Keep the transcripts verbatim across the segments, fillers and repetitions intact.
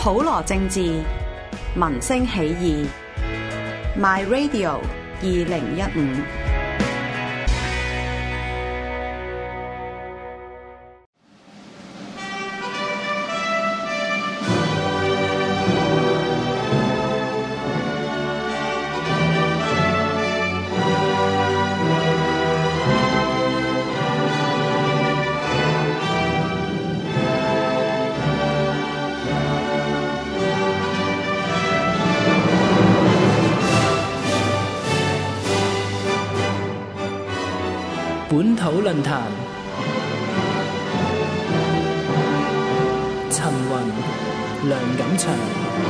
普羅政治，民聲起義 My Radio 二零一五。 本土論壇，陳雲、梁錦祥。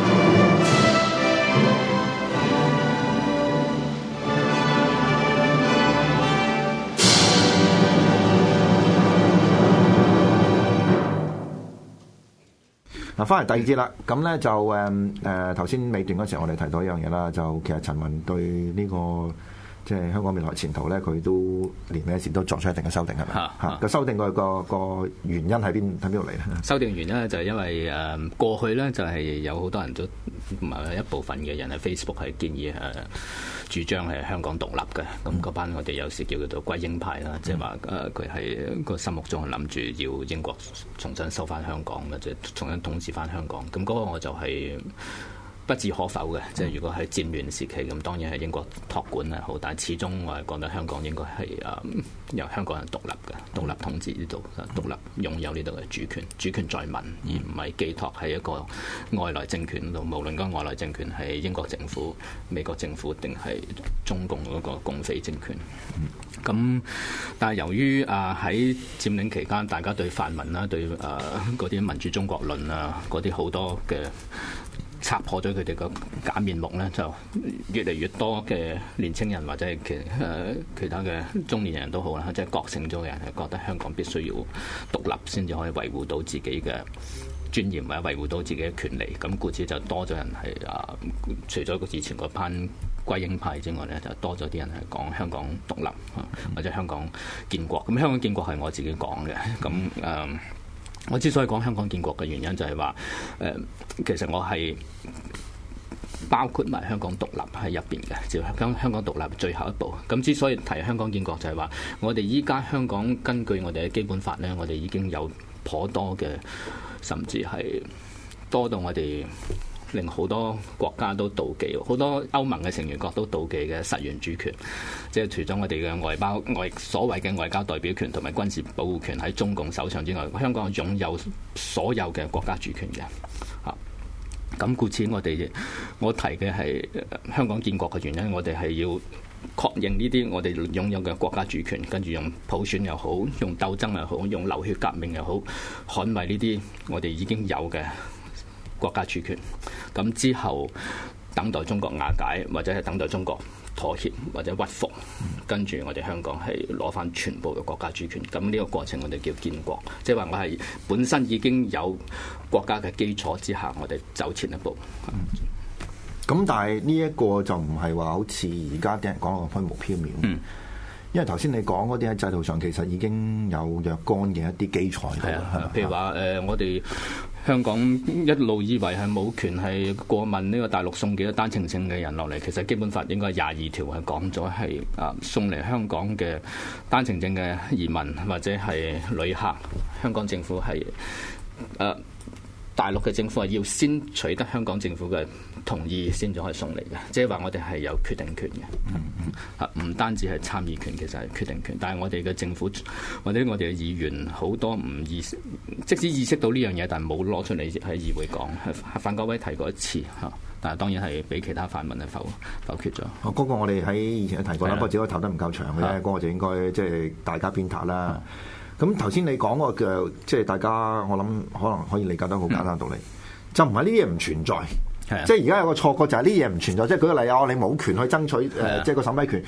嗱，翻嚟第二節啦，咁咧就誒誒頭先尾段嗰時候，我哋提到一樣嘢啦，就其實陳雲對呢個即係香港未來前途咧，佢都年尾時都作出一定嘅修訂，係咪？嚇個修訂個個個原因喺邊喺邊度嚟咧？ 修訂原因咧就係因為誒過去咧就係有好多人都唔係一部分嘅人喺 Facebook 係建議誒主張係香港獨立嘅，咁嗰班我哋有時叫佢做歸英派啦，即係話誒佢係個心目中係諗住要英國重新收翻香港嘅，即係重新統治翻香港。咁嗰個我就係不置可否嘅，即係如果係戰亂時期，咁當然係英國託管係好，但係始終我係覺得香港應該係誒由香港人獨立嘅，獨立統治呢度，獨立擁有呢度嘅主權，主權在民，而唔係寄託喺一個外來政權度。無論嗰個外來政權係英國政府、美國政府定係中共嗰個共匪政權。咁但係由於啊喺佔領期間，大家對泛民啦、對誒嗰啲民主中國論啊，嗰啲好多嘅拆破咗佢哋個假面目咧，就越嚟越多嘅年青人或者係其誒、呃、其他嘅中年人都好啦，即係覺醒咗嘅人係覺得香港必須要獨立先至可以維護到自己嘅尊嚴或者維護到自己嘅權利。咁故此就多咗人係啊，除咗以前嗰班歸英派之外咧，就多咗啲人係講香港獨立或者香港建國。咁香港建國係我自己講嘅。咁誒。呃我之所以講香港建國嘅原因就係話，誒、呃，其實我係包括埋香港獨立喺入邊嘅，就香香港獨立最後一步。咁之所以提香港建國就係話，我哋依家香港根據我哋嘅基本法咧，我哋已經有頗多嘅，甚至係多到我哋令好多國家都妒忌，好多歐盟嘅成員國都妒忌嘅實源主權，即係除咗我哋嘅外包外所謂嘅外交代表權同埋軍事保護權喺中共手上之外，香港擁有所有嘅國家主權嘅嚇。咁故此我哋我提嘅係香港建國嘅原因，我哋係要確認呢啲我哋擁有嘅國家主權，跟住用普選又好，用鬥爭又好，用流血革命又好，捍衞呢啲我哋已經有嘅國家主權。咁之後等待中國瓦解，或者係等待中國妥協或者屈服，跟住我哋香港係攞翻全部嘅國家主權。咁呢個過程我哋叫建國，即係話我係本身已經有國家嘅基礎之下，我哋走前一步。 咁、嗯、但係呢一個就唔係話好似而家啲人講嘅虛無縹緲。嗯，因為頭先你講嗰啲喺制度上其實已經有若干嘅一啲基礎。係啊， 譬如話誒、呃，我哋香港一路以為係冇權係過問呢個大陸送幾多單程證嘅人落嚟，其實基本法應該廿二條係講咗係啊送嚟香港嘅單程證嘅移民或者係旅客，香港政府係誒、呃、大陸嘅政府係要先取得香港政府嘅同意先至可以送嚟嘅，即係話我哋係有決定權嘅。嗯嗯，啊唔單止係參議權，其實係決定權。但係我哋嘅政府或者我哋嘅議員好多唔意識，即使意識到呢樣嘢，但係冇攞出嚟喺議會講。係范國威提過一次嚇，但係當然係俾其他泛民係否否決咗。 哦，嗰個我哋喺以前都提過啦，不過只可以投得唔夠長嘅啫。嗰個就應該即係大家鞭撻啦。咁頭先你講個嘅，即係大家我諗可能可以理解得好簡單道理，嗯、就唔係呢啲嘢唔存在。即係而家有個錯覺就係呢啲嘢唔存在，即係舉個例啊，你冇權去爭取誒，即係個審批權。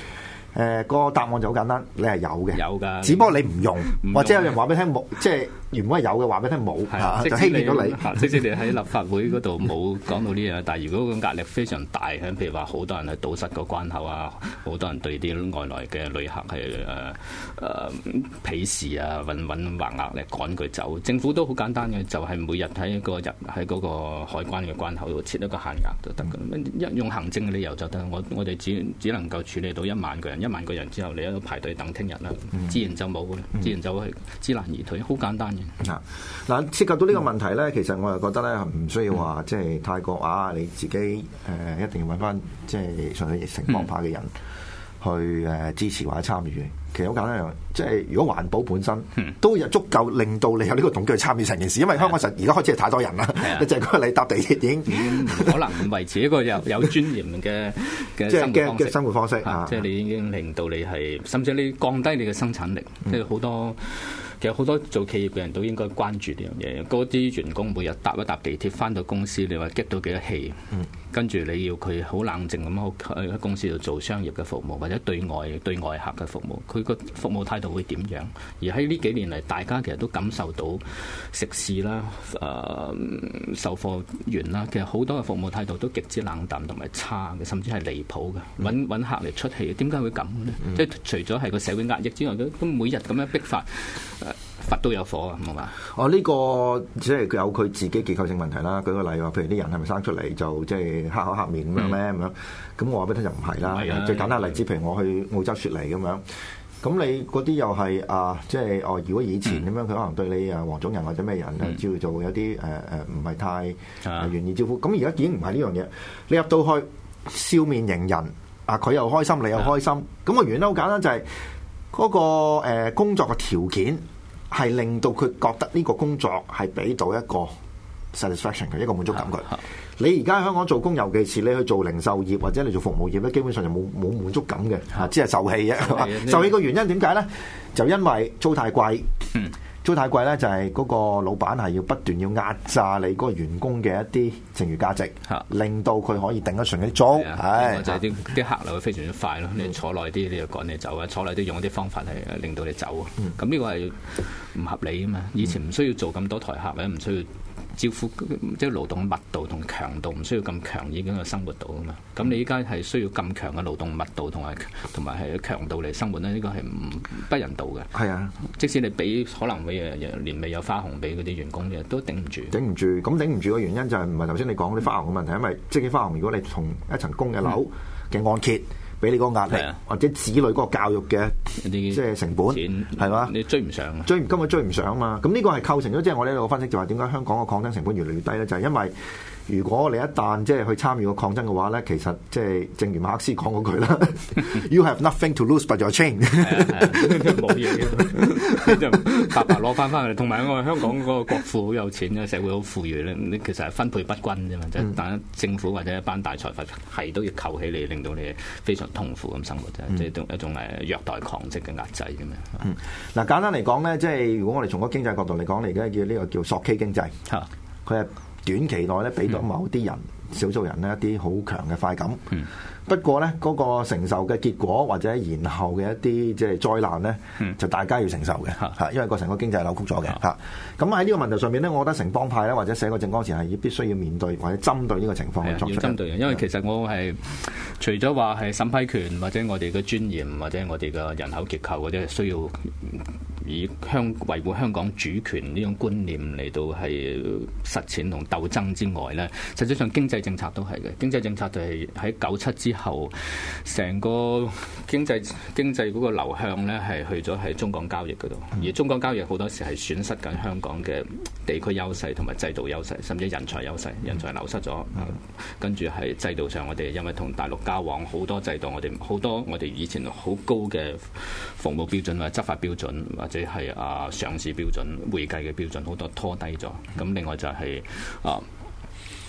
誒個答案就好簡單，你係有嘅， 有㗎， 只不過你唔用， 用或者有人話俾你聽冇，即係原本係有嘅話俾你聽冇，啊、就欺騙咗你。 即使你喺立法會嗰度冇講到呢樣，但係如果個壓力非常大，譬如話好多人係堵塞個關口啊，好多人對啲外來嘅旅客係誒誒鄙視啊，揾揾橫額嚟趕佢走。政府都好簡單嘅，就係、是、每日喺個入喺嗰個海關嘅關口度設一個限額就得㗎。一用行政嘅理由就得，我我哋只只能夠處理到一萬個人，一萬個人之後你喺度排隊等聽日啦，自然就冇㗎啦，自然就係知難而退，好簡單嘅。 嗱，涉及到呢個問題咧，嗯、其實我又覺得咧，唔需要話即係太過啊，你自己誒、呃、一定要揾翻即係上去城邦派嘅人去誒、呃、支持或者參與。其實好簡單樣，即係如果環保本身、嗯、都有足夠令到你有呢個動機去參與成件事，因為香港實而家開始係太多人啦，就係嗰個你搭地鐵已經可能維持一個有有尊嚴嘅嘅生活方式， 生活方式啊， 即係你已經令到你係，甚至你降低你嘅生產力，即係好多。其實好多做企業嘅人都應該關注呢樣嘢。嗰啲員工每日搭一搭地鐵翻到公司，你話激到幾多氣？嗯、跟住你要佢好冷靜咁喺公司度做商業嘅服務，或者對外對外客嘅服務，佢個服務態度會點樣？而喺呢幾年嚟，大家其實都感受到食肆啦、誒、呃、售貨員啦，其實好多嘅服務態度都極之冷淡同埋差嘅，甚至係離譜嘅。揾揾客嚟出氣，點解會咁呢？嗯、即係除咗係個社會壓抑之外，都都每日咁樣逼發。佛都有火啊，係嘛？ 哦，呢、這個即係佢有佢自己結構性問題啦。舉個例話，譬如啲人係咪生出嚟就即係黑口黑面咁樣咧？咁、嗯、樣咁我話俾你聽就唔係啦。最簡單例子，譬如我去澳洲雪梨咁樣，咁你嗰啲又係啊，即係哦。如果以前咁樣，佢、嗯、可能對你啊黃種人或者咩人啊，叫做有啲誒誒唔係太、呃、願意招呼。咁而家已經唔係呢樣嘢，你入到去笑面迎人啊，佢又開心，你又開心。咁、嗯、個原因好簡單，就係、是、嗰、那個、呃、工作嘅條件。係令到佢覺得呢個工作係俾到一個 satisfaction 嘅一個滿足感覺。你而家喺香港做工，尤其是你去做零售業或者你做服務業咧，基本上就冇冇滿足感嘅，嚇，只係受氣啫。受氣個原因點解咧？就因為租太貴。嗯租太貴咧，就係嗰個老闆係要不斷要壓榨你嗰個員工嘅一啲剩餘價值，啊、令到佢可以頂得順啲租。係就係啲啲客流會非常之快咯。你坐耐啲，你就趕你走啊；坐耐啲，用一啲方法係令到你走啊。咁呢、嗯、個係唔合理啊嘛。以前唔需要做咁多台客，或者唔需要招呼，即係勞動密度同強度唔需要咁強，已經係生活到啊嘛。咁你依家係需要咁強嘅勞動密度同埋同埋係強度嚟生活咧，呢、呢個係唔不人道嘅。係啊，即使你俾可能會年尾有花紅俾嗰啲員工嘅，都頂唔住。頂唔住，咁頂唔住嘅原因就係唔係頭先你講嗰啲花紅嘅問題，因為即係花紅，如果你同一層公嘅樓嘅按揭。俾你嗰個壓力，啊、或者子女嗰個教育嘅即係成本，係嘛？你追唔上，追根本追唔上嘛。咁呢個係構成咗，即係我呢度分析就話點解香港嘅抗爭成本越嚟越低咧？就係、是、因為如果你一旦即係去參與個抗爭嘅話咧，其實即係正如馬克思講嗰句啦，You have nothing to lose but your chain。冇嘢嘅，就白白攞翻翻嚟。同埋我香港嗰個國庫好有錢嘅，社會好富裕咧，你其實係分配不均啫嘛。即係、嗯、但政府或者一班大財閥係都要扣起你，令到你非常痛苦咁生活啫，即係、嗯、一種誒虐待狂殖嘅壓制咁樣。嗯，嗱簡單嚟講咧，即係如果我哋從個經濟角度嚟講，你而家叫呢個叫索 K 經濟，嚇佢係短期內咧俾到某啲人、嗯、少數人呢一啲好強嘅快感。嗯。不過咧，嗰、那個承受嘅結果或者延後嘅一啲即係災難咧，嗯、就大家要承受嘅嚇，嗯、因為個成個經濟扭曲咗嘅嚇。咁喺呢個問題上面咧，我覺得城邦派咧或者寫個政綱時係必須要面對或者針對呢個情況去作出。要針對嘅，因為其實我係除咗話係審批權或者我哋嘅尊嚴或者我哋嘅人口結構或者需要以香維護香港主權呢種觀念嚟到係實踐同鬥爭之外咧，實際上經濟政策都係嘅。經濟政策就係喺九七之後。後成個經濟經濟嗰個流向咧，係去咗係中港交易嗰度，而中港交易好多時係損失緊香港嘅地區優勢同埋制度優勢，甚至人才優勢，人才流失咗。嗯、跟住係制度上，我哋因為同大陸交往，好多制度我哋好多我哋以前好高嘅服務標準或者執法標準或者係啊上市標準、會計嘅標準，好多拖低咗。咁另外就係、是、啊。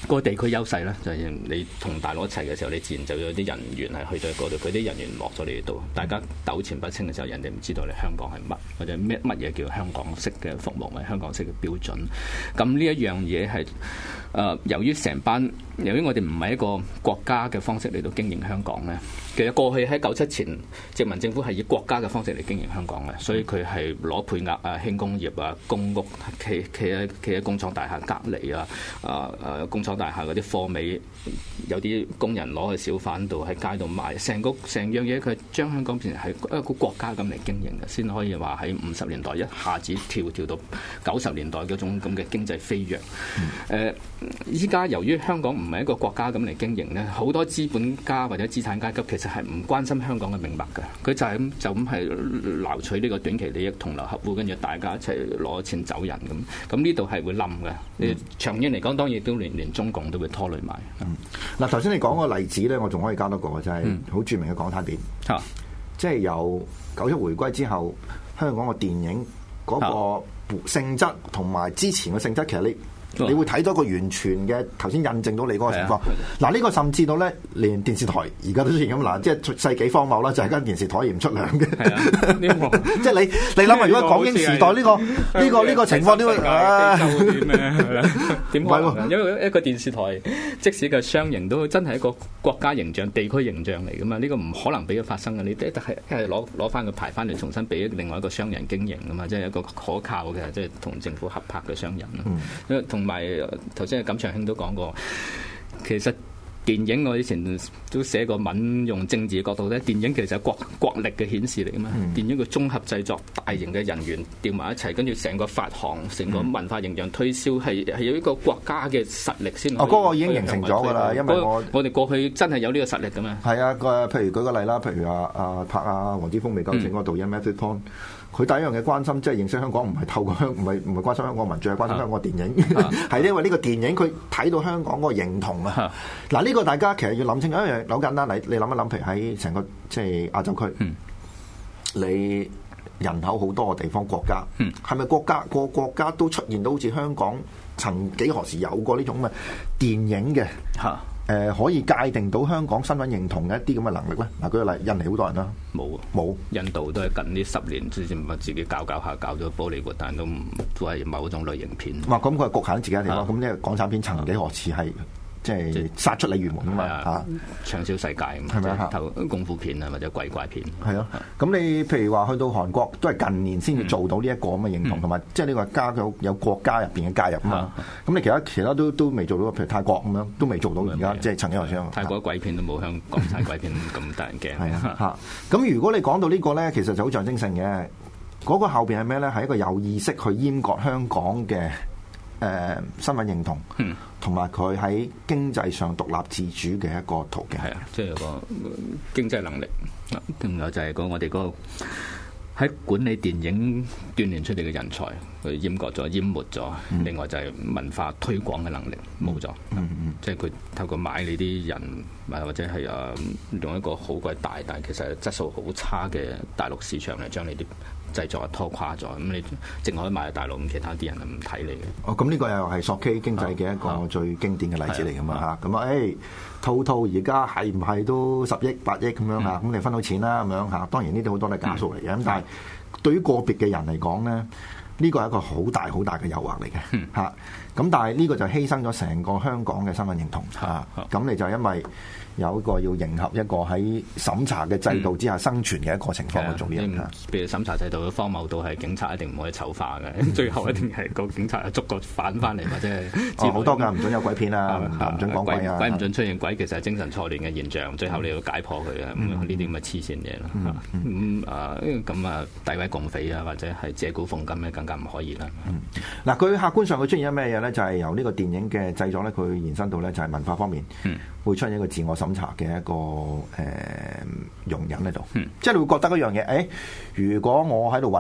個地區優勢咧，就係你同大陸一齊嘅時候，你自然就有啲人員係去到嗰度，佢啲人員落咗你度，大家糾纏不清嘅時候，人哋唔知道你香港係乜，或者咩乜嘢叫香港式嘅服務，或者香港式嘅標準。咁呢一樣嘢係誒，由於成班，由於我哋唔係一個國家嘅方式嚟到經營香港咧，其實過去喺九七前殖民政府係以國家嘅方式嚟經營香港嘅，所以佢係攞配額啊、輕工業啊、公屋企企喺企喺工廠大廈隔離啊、啊啊工廠大廈嗰啲貨尾，有啲工人攞去小販度喺街度賣，成個成樣嘢佢將香港變成係一個國家咁嚟經營嘅，先可以話喺五十年代一下子跳跳到九十年代嗰種咁嘅經濟飛躍。誒依家由於香港唔係一個國家咁嚟經營咧，好多資本家或者資產階級其實係唔關心香港嘅命脈嘅，佢就係咁就咁係撈取呢個短期利益，同流合污，跟住大家一齊攞錢走人咁。咁呢度係會冧嘅。你長遠嚟講，當然都連連中共都會拖累埋。 嗱、嗯，頭先你講個例子咧，我仲可以加多個嘅，就係、是、好著名嘅港產片，嗯、即係由九七回歸之後，香港個電影嗰個性質同埋之前嘅性質，其實你。你會睇到個完全嘅頭先印證到你嗰個情況。嗱，呢個甚至到咧，連電視台而家都出現咁嗱，即係世紀荒謬啦，就係、是、間電視台而唔出糧嘅。即係你你諗下，如果港英時代呢、這個呢、這個呢、這個情況點啊？ 點解？因為一個電視台，即使個商營都真係一個國家形象、地區形象嚟噶嘛，呢、這個唔可能俾佢發生嘅。你都係一係攞攞翻個牌翻嚟，重新俾另外一個商人經營噶嘛，即係一個可靠嘅，即係同政府合拍嘅商人啦。因為同同埋頭先阿錦長兄都講過，其實電影我以前都寫過文，用政治角度咧，電影其實係國國力嘅顯示嚟噶嘛。嗯、電影嘅綜合製作，大型嘅人員調埋一齊，跟住成個發行、成個文化形象推銷，係係有一個國家嘅實力先。哦， 嗰、那個已經形成咗㗎啦，因為我我哋過去真係有呢個實力㗎嘛。 係啊，個譬如舉個例啦，譬如啊啊拍啊黃之鋒未夠整嗰個導演 Matthew Vaughn。佢第一樣嘅關心，即係認識香港，唔係透過香，唔係唔係關心香港民主，係關心香港電影。係、啊、因為呢個電影佢睇到香港嗰個認同啊。嗱，呢、這個大家其實要諗清楚一樣，好簡單。你你諗一諗，譬如喺成個即係亞洲區，嗯、你人口好多嘅地方國家，係咪、嗯、國家個國家都出現到好似香港曾幾何時有過呢種咁嘅電影嘅？啊誒、呃、可以界定到香港身份認同嘅一啲咁嘅能力咧？嗱，舉個例，印尼好多人啦，冇冇，印度都係近呢十年之前咪自己搞搞下搞咗玻璃活，但都唔都係某種類型片。哇！咁佢係局限自己嘅地方，咁呢個港產片曾幾何時係？即係殺出鯉魚門啊嘛嚇，暢銷世界咁，係咪啊？頭功夫片啊，或者鬼怪片。係咯，咁你譬如話去到韓國，都係近年先至做到呢一個咁嘅認同，同埋即係呢個加有有國家入邊嘅介入啊嘛。咁你其他其他都都未做到，譬如泰國咁樣都未做到而家，即係曾經話聲。泰國鬼片都冇香港產鬼片咁得人驚。係啊嚇，咁如果你講到呢個咧，其實就好象徵性嘅。嗰個後邊係咩咧？係一個有意識去閹割香港嘅誒身份認同。同埋佢喺經濟上獨立自主嘅一個途徑，係啊，即係有個經濟能力。仲有就係個我哋嗰個喺管理電影鍛鍊出嚟嘅人才，佢閹割咗、淹沒咗。嗯、另外就係文化推廣嘅能力冇咗，嗯嗯、即係佢透過買你啲人，或者係啊用一個好鬼大，但係其實質素好差嘅大陸市場嚟將你啲製作拖垮咗，咁你淨可以賣喺大陸，咁其他啲人就唔睇你嘅。哦，咁呢個又係索 K 經濟嘅一個最經典嘅例子嚟噶嘛嚇。咁啊，誒，套套而家係唔係都十億、八億咁樣嚇？咁、嗯、你分到錢啦咁樣嚇。當然呢啲好多都係假數嚟嘅。咁、嗯、但係對於個別嘅人嚟講咧，呢個係一個好大好大嘅誘惑嚟嘅嚇。咁、嗯、但係呢個就犧牲咗成個香港嘅身份認同嚇。咁、嗯嗯、你就因為有一個要迎合一個喺審查嘅制度之下生存嘅一個情況去做呢樣嘢。譬如審查制度嘅荒謬度係警察一定唔可以醜化嘅，最後一定係個警察捉個反翻嚟，或者係好多㗎，唔准有鬼片啊，唔准講鬼啊，鬼唔准出現鬼，其實係精神錯亂嘅現象，最後你要解破佢啊。咁呢啲咁嘅黐線嘢咯。咁啊咁啊，詆毀共匪啊，或者係借古諷今咧，更加唔可以啦。嗱，佢客觀上佢出現咗咩嘢咧？就係由呢個電影嘅製作咧，佢延伸到咧就係文化方面，會出現一個自我審查嘅一個誒、呃、容忍喺度，嗯、即係你會覺得嗰樣嘢，誒、欸，如果我喺度揾食，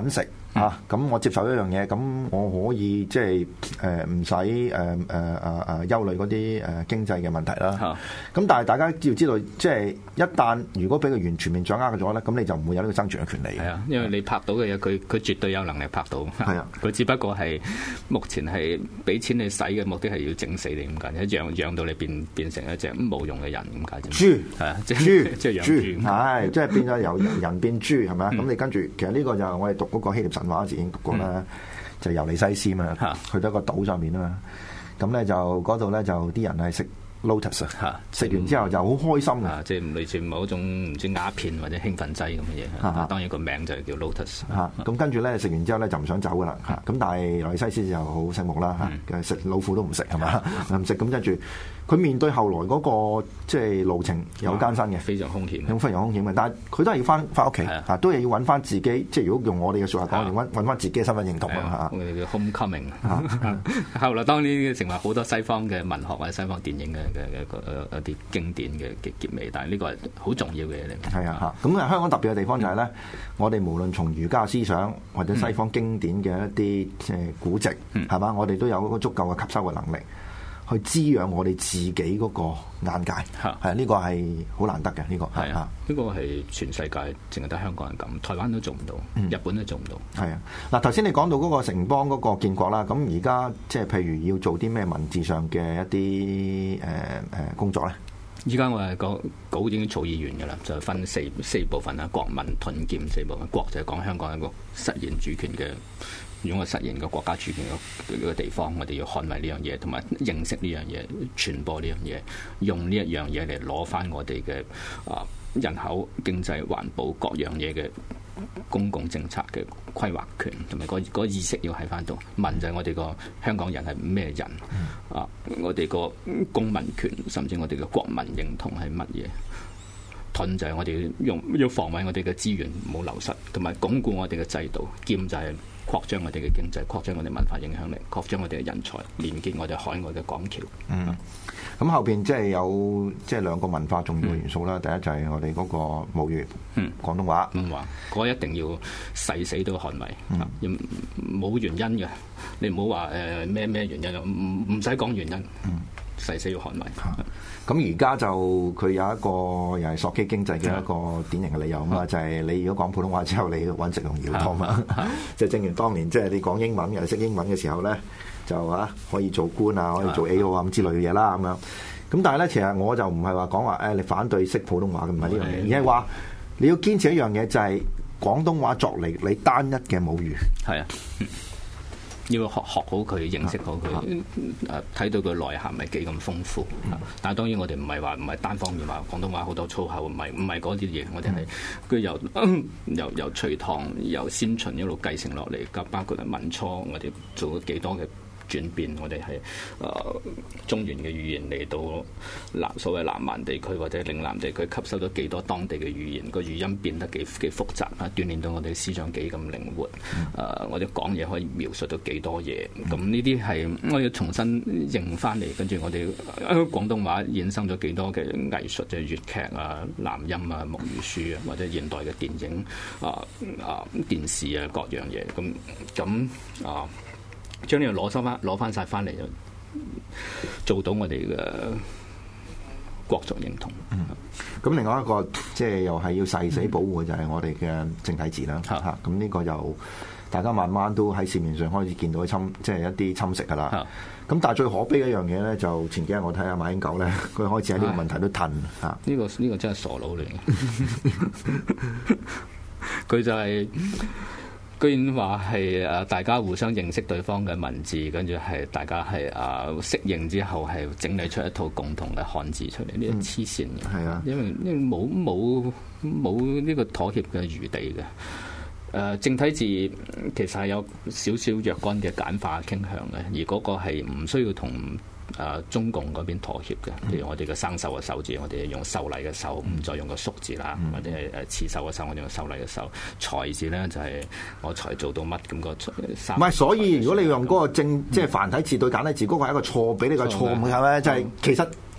啊，咁我接受一樣嘢，咁我可以即係誒唔使誒誒誒誒憂慮嗰啲誒經濟嘅問題啦。咁、嗯、但係大家要知道，即係一旦如果俾佢完全面掌握咗咧，咁你就唔會有呢個生存嘅權利。係啊， 因為你拍到嘅嘢，佢佢絕對有能力拍到。係啊，佢只不過係目前係俾錢你使嘅目的係要整死你咁解，養養到你變變成一隻冇用嘅人咁解啫。豬係啊，即係豬，即係養豬，係即係變咗由人變豬係咪啊？咁、嗯、你跟住，其實呢個就係我哋讀嗰個希臘神話時已經讀過啦，嗯、就尤利西斯嘛，嗯、去到一個島上面啊嘛，咁咧就嗰度咧就啲人係食 Lotus 啊，食完之後就好開心啊， 即係類似某一種唔知鴉片或者興奮劑咁嘅嘢。啊、當然個名就係叫 Lotus。嚇、啊，咁跟住咧食完之後咧就唔想走噶啦。嚇、啊，咁但係尤利西斯就好醒目啦嚇，食、嗯、老虎都唔食係嘛，唔食咁跟住。佢面對後來嗰、那個即係路程有艱辛嘅，非常兇險， 非常兇險嘅。但係佢都係要翻翻屋企嚇，都係要揾翻自己。即係如果用我哋嘅説話講，要揾揾翻自己嘅身份認同啊嚇。 我哋叫 homecoming 嚇。後來當然成為好多西方嘅文學或者西方電影嘅嘅嘅一啲經典嘅嘅結尾，但係呢個係好重要嘅嘢嚟。係啊嚇。咁啊，香港特別嘅地方就係、是、咧，嗯、我哋無論從儒家思想或者西方經典嘅一啲即係古籍，係嘛、嗯，我哋都有嗰個足夠嘅吸收嘅能力。去滋養我哋自己嗰個眼界，係係呢個係好難得嘅呢、呢個係啊， 呢個係全世界淨係得香港人咁，台灣都做唔到，嗯、日本都做唔到。係啊， 嗱頭先你講到嗰個城邦嗰個建國啦，咁而家即係譬如要做啲咩文字上嘅一啲誒誒工作咧？ 依家我係個稿已經草擬完㗎啦，就分四四部分啦，國民盾劍四部分，國就係講香港一個實現主權嘅。如果我實現個國家主權嘅個地方，我哋要捍衞呢樣嘢，同埋認識呢樣嘢，傳播呢樣嘢，用呢一樣嘢嚟攞翻我哋嘅啊人口、經濟、環保各樣嘢嘅公共政策嘅規劃權，同埋個個意識要喺翻度。民就係我哋個香港人係咩人、嗯、啊？我哋個公民權，甚至我哋嘅國民認同係乜嘢？盾就係我哋用要防衞我哋嘅資源唔好流失，同埋鞏固我哋嘅制度。劍就係擴張我哋嘅經濟，擴張我哋文化影響力，擴張我哋嘅人才，連結我哋海外嘅港橋。 嗯，咁、嗯、後邊即係有即係兩個文化重要嘅元素啦。嗯、第一就係我哋嗰個母語，嗯，廣東話。 廣東話嗰一定要誓死都捍衞，冇、嗯、原因嘅。你唔好話誒咩咩原因，唔唔使講原因。嗯。誓死要捍衞。 咁而家就佢有一個又係索基經濟嘅一個典型嘅理由啊嘛，就係你如果講普通話之後，你揾食容易好多嘛。即係正如當年即係你講英文又識英文嘅時候咧，就啊可以做官啊，可以做 A O 啊咁之類嘅嘢啦咁樣。咁但係咧，其實我就唔係話講話誒你反對識普通話嘅，唔係呢樣嘢，而係話你要堅持一樣嘢，就係廣東話作嚟你單一嘅母語。係啊。 要學學好佢，認識好佢，誒睇到佢內涵係幾咁豐富。嗯、但係當然我哋唔係話唔係單方面話廣東話好多粗口，唔係唔係嗰啲嘢。我哋係佢由由由隋唐由先秦一路繼承落嚟，咁包括係民初，我哋做咗幾多嘅轉變。我哋係誒中原嘅語言嚟到南所謂南蠻地區或者嶺南地區，吸收咗幾多當地嘅語言，個語音變得幾幾複雜啊！鍛鍊到我哋思想幾咁靈活。誒、嗯呃，我哋講嘢可以描述到幾多嘢。咁呢啲係我要重新認翻嚟，跟住我哋廣東話衍生咗幾多嘅藝術，即係粵劇啊、南音啊、木魚書啊，或者現代嘅電影啊啊、電視啊各樣嘢。咁咁啊。將呢個攞收翻攞翻曬翻嚟，就做到我哋嘅國族認同。 嗯，咁另外一個即係又係要誓死保護嘅就係我哋嘅正體字啦。嚇、嗯，咁呢個就大家慢慢都喺市面上開始見到侵，即係一啲侵蝕㗎啦。咁、嗯、但係最可悲一樣嘢咧，就前幾日我睇下馬英九咧，佢開始喺呢個問題都褪嚇。呢、 呢個呢、呢個真係傻佬嚟嘅，佢就係、是。居然話係誒大家互相認識對方嘅文字，跟住係大家係誒適應之後係整理出一套共同嘅漢字出嚟，呢啲黐線嘅。係啊，因為因為冇冇冇呢個妥協嘅餘地嘅。誒、呃、正體字其實係有少少若干嘅簡化傾向嘅，而嗰個係唔需要同誒、啊、中共嗰邊妥協嘅，譬如我哋嘅生鏽嘅鏽字，我哋用秀麗嘅秀，唔再用個縮字啦，或者係誒刺繡嘅繡，我哋用秀麗嘅秀。才字咧就係、是、我才做到乜咁個。唔係，所以如果你用嗰個正即係繁體字對簡體字，嗰、那個係一個錯，俾你個錯誤係咪？就係、是、其實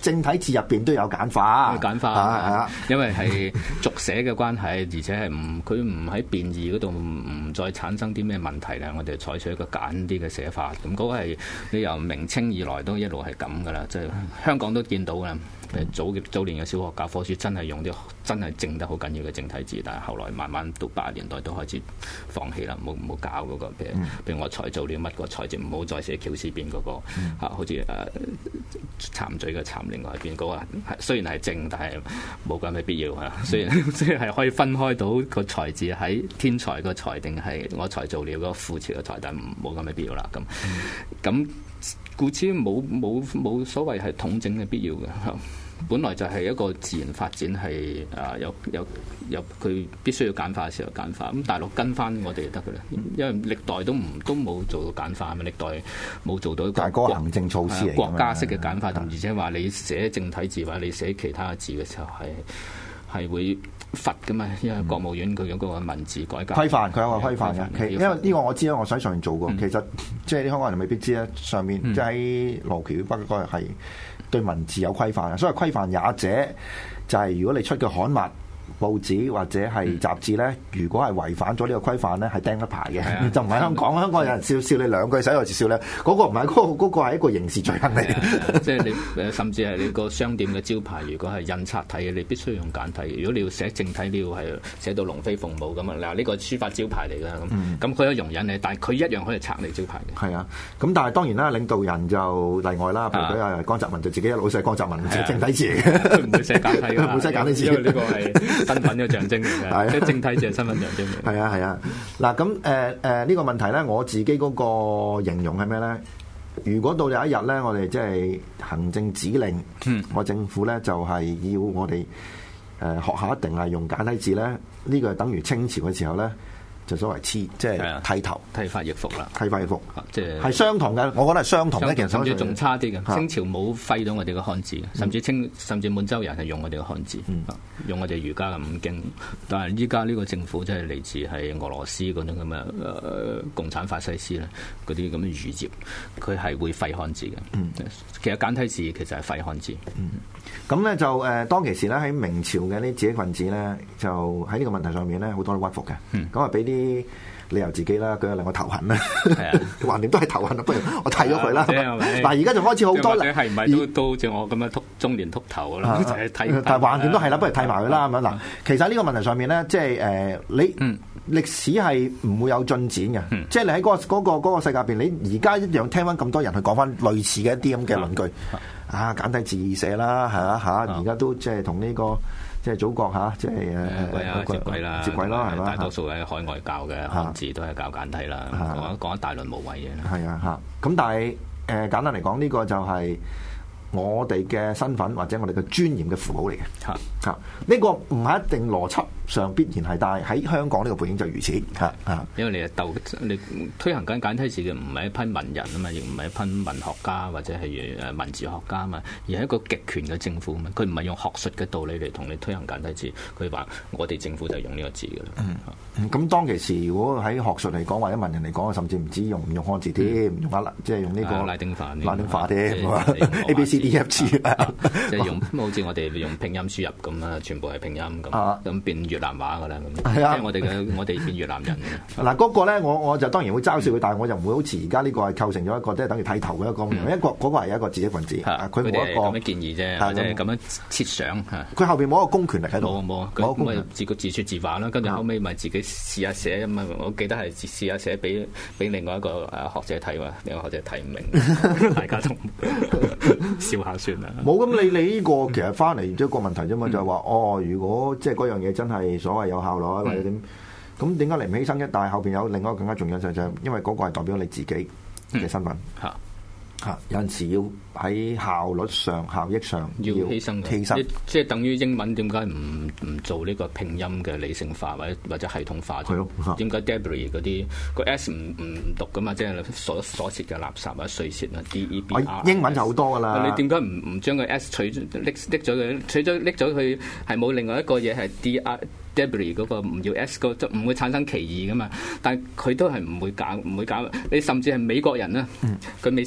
正體字入邊都有簡化， 簡化係啊， 因為係續寫嘅關係，而且係唔佢唔喺變異嗰度唔再產生啲咩問題咧，我哋採取一個簡啲嘅寫法。咁嗰個係你由明清以來都一路係咁噶啦，即係香港都見到啦。早早年嘅小學教科書真係用啲真係正得好緊要嘅正體字，但係後來慢慢到八十年代都開始放棄啦，冇冇教嗰個譬如譬如我才做了乜個才字，唔好再寫翹字邊嗰個嚇，好似誒攙嘴嘅攙，另外一邊嗰個雖然係正，但係冇咁嘅必要嚇。雖然即係可以分開到個才字喺天才個才定係我才做了嗰個副詞嘅才，但冇咁嘅必要啦。咁咁故此冇冇冇所謂係統整嘅必要嘅。本來就係一個自然發展，係啊有有有佢必須要簡化嘅時候簡化，咁大陸跟翻我哋就得嘅啦，因為歷代都唔都冇做到簡化，咪歷代冇做到一個但係嗰個行政措施嚟， 國家式嘅簡化，同而且話你寫正體字或者你寫其他嘅字嘅時候係係會罰㗎嘛，因為國務院佢有個文字改革規範，佢有個規範嘅。其因為呢個我知啦，我喺上面做過。嗯、其實即係啲香港人未必知咧，上面、嗯、即係喺羅橋北嗰日係對文字有規範嘅。所謂規範也者，就係、是、如果你出嘅刊物、報紙或者係雜誌咧，如果係違反咗呢個規範咧，係釘一排嘅，嗯、就唔係香港。香港有人笑笑你兩句，使我字笑咧，嗰、那個唔係嗰個，嗰、那個係一個刑事罪行嚟嘅。 即係你甚至係你個商店嘅招牌，如果係印刷體嘅，你必須要用簡體。如果你要寫正體，你要係寫到龍飛鳳舞咁啊！嗱，呢個書法招牌嚟㗎，咁咁佢有容忍你，但係佢一樣可以拆你招牌嘅。係啊，咁但係當然啦，領導人就例外啦。譬如佢係江澤民，就自己一路寫江澤民寫正體字嚟嘅， 佢唔會寫簡體㗎， 唔會寫簡體字， 因為呢個係身份嘅象徵嚟嘅，即係正體字係身份象徵嚟。 係啊係啊，嗱咁誒誒呢個問題咧，我自己嗰個形容係咩咧？如果到有一日咧，我哋即係行政指令，嗯、我政府咧就係、是、要我哋誒、呃、學校一定係用簡體字咧，呢、這個係等於清朝嘅時候咧。就所謂黐，即係剃頭、 剃髮易服啦， 剃髮易服， 即係係相同嘅。我覺得係相同嘅，其實甚至仲差啲嘅。清朝冇廢到我哋嘅漢字，甚至清甚至滿洲人係用我哋嘅漢字，嗯、用我哋儒家嘅五經。但係依家呢個政府即係嚟自係俄羅斯嗰種咁嘅誒共產法西斯咧，嗰啲咁嘅語業，佢係會廢漢字嘅。嗯、其實簡體字其實係廢漢字。 咁咧、嗯、就誒、呃、當其時咧喺明朝嘅啲知識分子咧，就喺呢個問題上面咧好多都屈服嘅。咁啊俾啲啲理由自己啦，佢又令我頭痕啦，橫掂都係頭痕啦，不如我剃咗佢啦。但係而家就開始好多啦， 係唔係都都好似我咁樣禿中年禿頭啦，就係剃。 但係橫掂都係啦，不如剃埋佢啦咁樣嗱。其實呢個問題上面咧，即係誒你歷史係唔會有進展嘅，即係你喺嗰個嗰個嗰個世界入邊，你而家一樣聽翻咁多人去講翻類似嘅一啲咁嘅論據啊，簡體字寫啦，係啊嚇，而家都即係同呢個。即係祖國嚇，即係誒接軌啦， 接軌啦，係嘛？ 大多數喺海外教嘅漢字都係教簡體啦，講講一大輪無謂嘢啦。 係啊嚇，咁但係誒、呃、簡單嚟講，呢、這個就係我哋嘅身份或者我哋嘅尊嚴嘅符號嚟嘅。嚇嚇，呢個唔係一定邏輯上必然係，但係喺香港呢個背景就如此嚇嚇。 因為你係鬥你推行緊簡體字嘅唔係一批文人啊嘛，亦唔係一批文學家或者係誒文字學家啊嘛，而係一個極權嘅政府啊嘛。佢唔係用學術嘅道理嚟同你推行簡體字，佢話我哋政府就係用呢個字嘅啦。 嗯，咁當其時如果喺學術嚟講或者文人嚟講，甚至唔知用唔用漢字添，用阿即係用呢個拉丁化、 拉丁化添，A B C D F G，即係用好似我哋用拼音輸入咁啊，全部係拼音咁，咁變越南話噶啦咁。係啊，我哋嘅我哋變越南人嘅。 嗱，嗰個咧，我我就當然會嘲笑佢，但係我就唔會好似而家呢個係構成咗一個即係等於剃頭嘅一個，一個嗰個係一個知識分子，佢冇一個咁嘅建議啫，或者咁樣設想嚇。 佢後邊冇一個公權力喺度， 冇冇，佢咪自自説自話啦。跟住後尾咪自己試下寫咁啊！我記得係試下寫俾俾另外一個誒學者睇喎，另外學者睇唔明，大家都笑下算啦。 冇咁你你呢個其實翻嚟一個問題啫嘛，就係話哦，如果即係嗰樣嘢真係所謂有效率或者點，咁點解你唔犧牲一？但係後邊有另一個更加重要嘅就係因為嗰個係代表你自己嘅身份嚇。嚇，有陣時要喺效率上、效益上要犧牲，犧牲，即係等於英文點解唔唔做呢個拼音嘅理性化或者或者系統化？係咯，點解 debris 嗰啲個 s 唔唔讀噶嘛？即係所所涉嘅垃圾或者碎屑啊 ，d e b r。 英文就好多噶啦。 你點解唔唔將個 s 取拎拎咗佢？取咗拎咗佢係冇另外一個嘢係 d r debris 嗰個唔要 s 個，就唔會產生歧義噶嘛？但係佢都係唔會搞，唔會搞。你甚至係美國人啦，佢未識英文好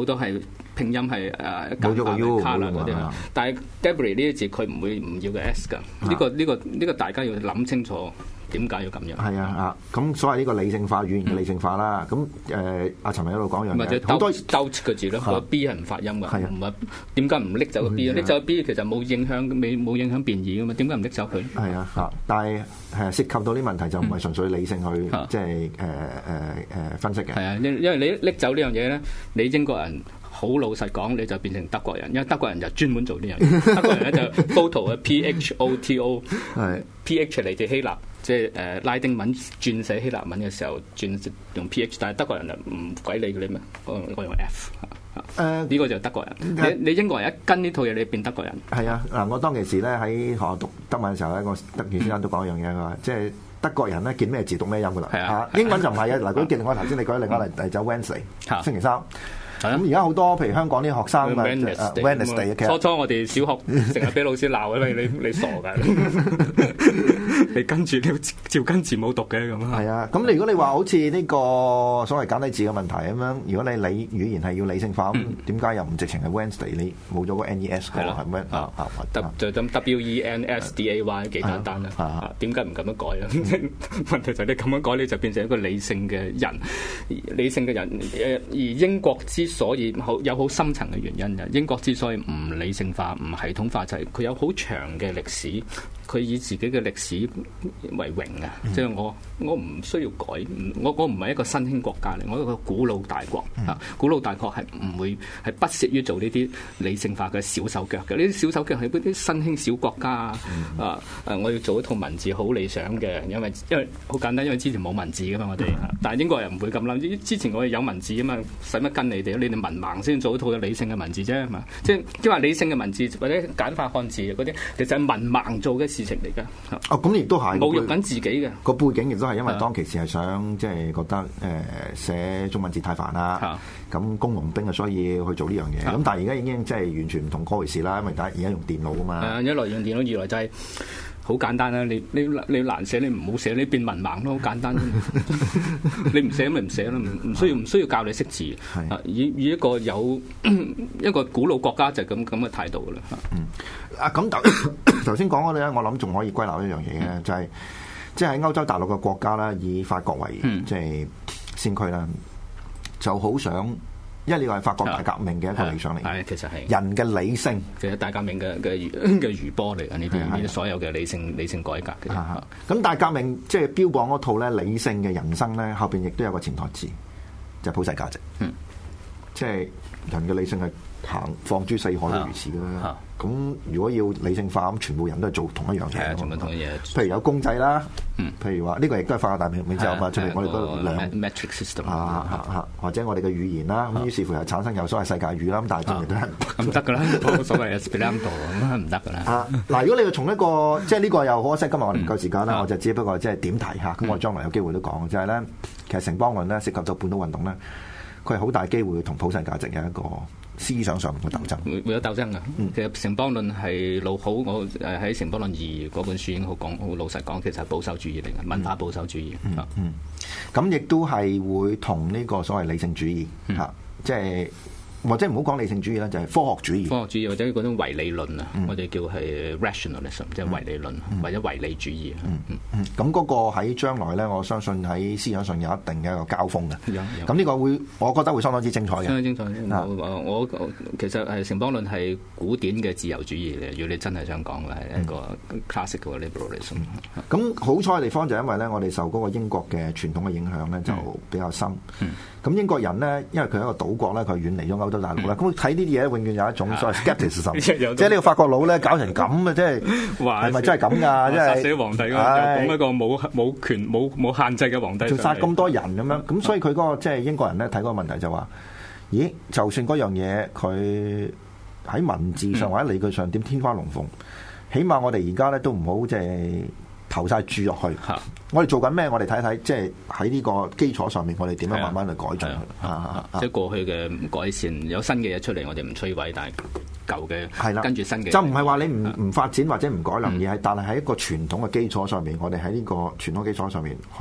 好多係拼音係誒冇咗個 U 卡啦嗰啲啊，但係 Gabriel 呢啲字佢唔會唔要個 S 㗎，呢個呢個呢個大家要諗清楚。點解要咁樣？係啊啊！咁所謂呢個理性化語言嘅理性化啦，咁誒阿陳文一路講樣嘢，好多 doubt 個字咯，個 B 係唔發音㗎，唔係點解唔拎走個 B 啊？拎走個 B 其實冇影響，未冇影響變異㗎嘛？點解唔拎走佢？係啊嚇！但係係涉及到啲問題就唔係純粹理性去即係誒誒誒分析嘅。係啊，因因為你拎走呢樣嘢咧，你英國人。好老實講，你就變成德國人，因為德國人就專門做呢樣嘢。德國人咧就 photo 嘅 P H O T O， 係 P H 嚟自希臘，即係誒拉丁文轉寫希臘文嘅時候轉用 P H， 但係德國人就唔鬼理佢哋咩，我我用 F。誒呢個就係德國人。呃、你你英國人一跟呢套嘢，你變德國人。係啊，嗱，我當其時咧喺學校讀德文嘅時候咧，我德語先生都講一樣嘢，佢話即係德國人咧見咩字讀咩音㗎啦。係啊，英文就唔係啊。嗱，嗰啲我頭先你講另外嚟就 Wednesday 星期三。咁而家好多，譬如香港啲學生啊 ，Wednesday 嘅。初初我哋小學成日俾老師鬧啊，你你你傻㗎，你跟住你照跟字冇讀嘅咁啊。係啊，咁你如果你話好似呢個所謂簡體字嘅問題咁樣，如果你理語言係要理性化，咁點解又唔直情係 Wednesday？你冇咗個 N E S 嘅係咩啊？就咁 W E N S D A Y 幾簡單啦。點解唔咁樣改啊？問題就係你咁樣改，你就變成一個理性嘅人，理性嘅人。而英國之所以好有好深層嘅原因嘅，英國之所以唔理性化、唔系統化，就係、是、佢有好長嘅歷史，佢以自己嘅歷史為榮啊！即係、嗯、我我唔需要改，我我唔係一個新興國家嚟，我係一個古老大國啊！嗯、古老大國係唔會係不屑於做呢啲理性化嘅小手腳嘅，呢啲小手腳係嗰啲新興小國家啊！嗯、啊誒，我要做一套文字好理想嘅，因為因為好簡單，因為之前冇文字噶嘛，我哋，嗯、但係英國人唔會咁諗，之前我哋有文字啊嘛，使乜跟你哋？你哋文盲先做一套理性嘅文字啫，係嘛？即係即係話理性嘅文字或者簡化漢字嗰啲，其實係文盲做嘅事情嚟㗎。哦，咁亦都係侮辱緊自己嘅個背景，亦都係因為當其時係想即係覺得誒、呃、寫中文字太煩啦，咁工農兵啊，所以去做呢樣嘢。咁但係而家已經即係完全唔同嗰回事啦，因為而家用電腦啊嘛。係啊，一來用電腦，二來就係、是。好簡單啦！你你你難寫，你唔好寫，你變文盲咯，好簡單。你唔寫咪唔寫咯，唔唔需要唔需要教你識字。係以以一個有一個古老國家就咁咁嘅態度噶啦。嗯，啊咁頭頭先講嗰啲咧，我諗仲可以歸納一樣嘢嘅，嗯、就係即係喺歐洲大陸嘅國家啦，以法國為即係先驅啦，就好想。因為呢個係法國大革命嘅一個理想嚟，係其實係人嘅理性，其實大革命嘅嘅嘅餘波嚟嘅呢啲呢啲所有嘅理性理性改革嘅。咁大革命即係標榜嗰套咧理性嘅人生咧，後邊亦都有個潛台詞，就係、是、普世價值。嗯，即係人嘅理性係行放諸四海都如此啦。咁如果要理性化，咁全部人都係做同一樣嘢。做同一樣嘢。譬如有公制啦，嗯，譬如話呢個亦都係法國大革命之後嘛，出嚟我哋嗰兩 metric system 啊啊啊，或者我哋嘅語言啦，咁於是乎又產生有所謂世界語啦，咁但係仲係都係唔得㗎啦，冇所謂 Esperanto 咁唔得㗎啦。啊嗱，如果你要從一個即係呢個又可惜，今日我哋唔夠時間啦，我就只不過即係點提下，咁我將來有機會都講，就係咧，其實城邦論咧涉及到本土運動咧，佢係好大機會同普世價值有一個思想上面嘅鬥爭，會會有鬥爭嘅。嗯、其實城邦論係老好，我誒喺城邦論二嗰本書已經好講，好老實講，其實係保守主義嚟嘅，文化保守主義。嗯嗯，咁亦都係會同呢個所謂理性主義嚇，嗯、即係。或者唔好講理性主義啦，就係、是、科學主義。科學主義或者嗰種唯理論啊，嗯、我哋叫係 rationalism，即係唯理論、嗯、或者唯理主義。嗯嗯嗯。咁嗰、嗯、個喺將來咧，我相信喺思想上有一定嘅一個交鋒嘅。有有。咁呢個會，我覺得會相當之精彩嘅。相當精彩。嗯、我我其實係城邦論係古典嘅自由主義嚟，如果你真係想講嘅係一個 classical liberalism。咁好彩嘅地方就係因為咧，我哋受嗰個英國嘅傳統嘅影響咧，就比較深。嗯。咁、嗯、英國人咧，因為佢係一個島國咧，佢遠離咗歐洲大陸啦。咁睇呢啲嘢，永遠有一種所謂 skepticism，即係呢個法國佬咧搞成咁嘅，即係係咪真係咁㗎？即係殺死皇帝，講一個冇冇權冇冇限制嘅皇帝，就殺咁多人咁樣。咁所以佢嗰個即係英國人咧睇嗰個問題就話：咦，就算嗰樣嘢佢喺文字上或者理據上點天花龍鳳，起碼我哋而家咧都唔好即係投晒注落去。我哋做緊咩？我哋睇睇，即係喺呢個基礎上面，我哋點樣慢慢去改進佢。即係過去嘅改善，有新嘅嘢出嚟，我哋唔摧毀，但係舊嘅係啦，跟住新嘅就唔係話你唔唔發展或者唔改良，而係但係喺一個傳統嘅基礎上面，我哋喺呢個傳統基礎上面去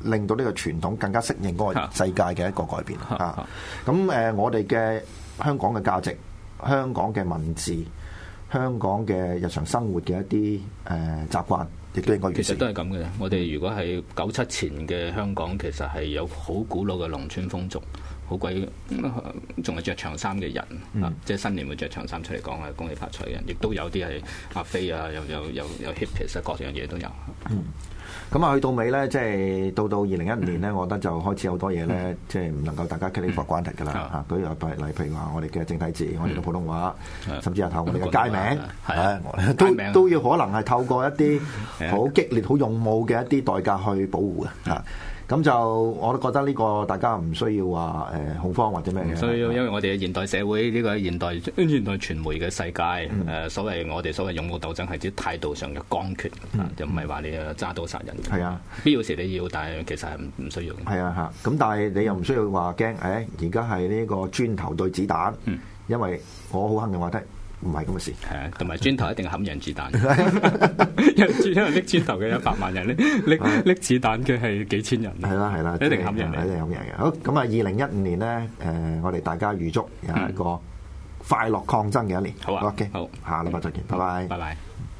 令到呢個傳統更加適應嗰個世界嘅一個改變嚇。咁誒、 啊呃，我哋嘅香港嘅價值、香港嘅文字、香港嘅日常生活嘅一啲誒、呃、習慣，亦都應該完善。 其實都係咁嘅。我哋如果係九七前嘅香港，其實係有好古老嘅農村風俗。好鬼仲係着長衫嘅人、嗯、啊！即係新年會着長衫出嚟講啊，恭喜發財嘅人，亦都有啲係阿飛啊，又有有有 hippies 各樣嘢都有。 嗯，咁啊，去到尾咧，即係到到二零一五年咧，嗯、我覺得就開始好多嘢咧，嗯、即係唔能夠大家 take for granted 㗎啦嚇。舉例例譬如話，我哋嘅正體字，嗯、我哋嘅普通話，嗯、甚至係透過我哋嘅街名，係都都要可能係透過一啲好激烈、好勇武嘅一啲代價去保護嘅嚇。嗯咁就我都覺得呢個大家唔需要話誒恐慌或者咩嘅。所以因為我哋嘅現代社會呢、呢個現代現代傳媒嘅世界誒、嗯呃，所謂我哋所謂勇武鬥爭係指態度上嘅剛決，嗯、就唔係話你揸刀殺人。係啊，必要時你要，但係其實係唔唔需要。係啊嚇，咁但係你又唔需要話驚誒，而家係呢個磚頭對子彈，嗯、因為我好肯定話得。唔係咁嘅事， 係啊，同埋磚頭一定冚人子彈，因為拎磚頭嘅一百萬人，拎拎拎子彈嘅係幾千人， 係啦係啦， 一定冚人， 一定冚人嘅。好，咁啊，二零一五年咧，誒、呃，我哋大家預祝有一個快樂抗爭嘅一年。 好啊， OK， 好， 下禮拜再見，拜拜， 拜拜。